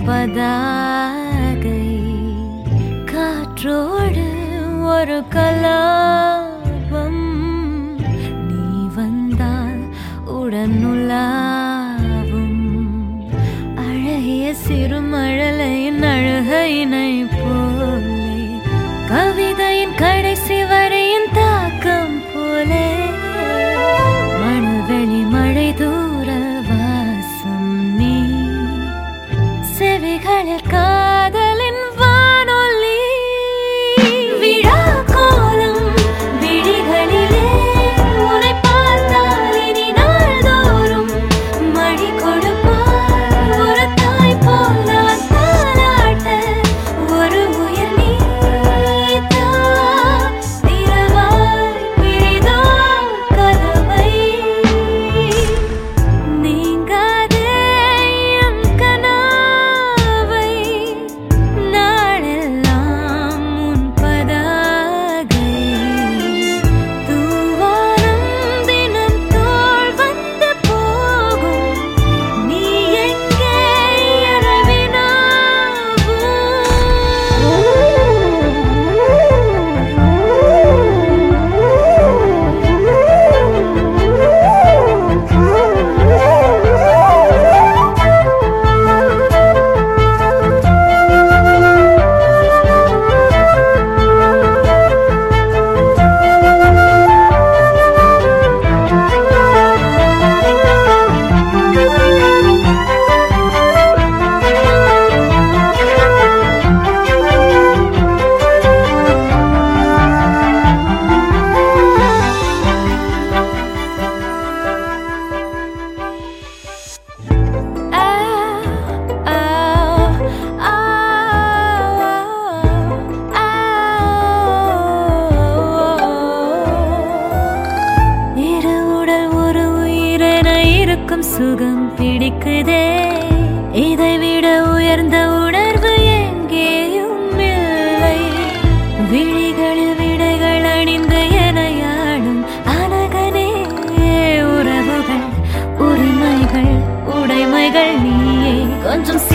பதாகை காற்றோடு ஒரு கலாபம் நீ வந்தால் உடனுலாவும் அழகிய சிறுமழலையின் அழுகையினை போலே கவிதையின் கடைசி வரையின் தாக்கம் போலே மணவெளி மழை தூர வாசம் நீ செவிகளில் காதலின் வானொலி விழா கோலம் விழிகளிலே உன்னை பார்த்தால் இனி நாள்தோறும் மழை கொடுப்பார் ஒரு தாய் போல் நான் தாலாட்ட ஒரு உயிர் நீதா திரவாய் பிரிதோ கதவை நீங்காதே என் கனாவை நாளெல்லாம் உன் பதாகை தூவானம் தினம் தோள் வந்து போகும் நீ எங்கே இரு உடல் ஒரு உயிரென இருக்கும் சுகம் பிடிக்குதே இதை விட உயர்ந்த உணர்வு எங்கேயும் இல்லை விழிகளில் விடைகள் அணிந்து எனையாடும் அனகனே உறவுகள் உரிமைகள் உடைமைகள் நீயே கொஞ்சம்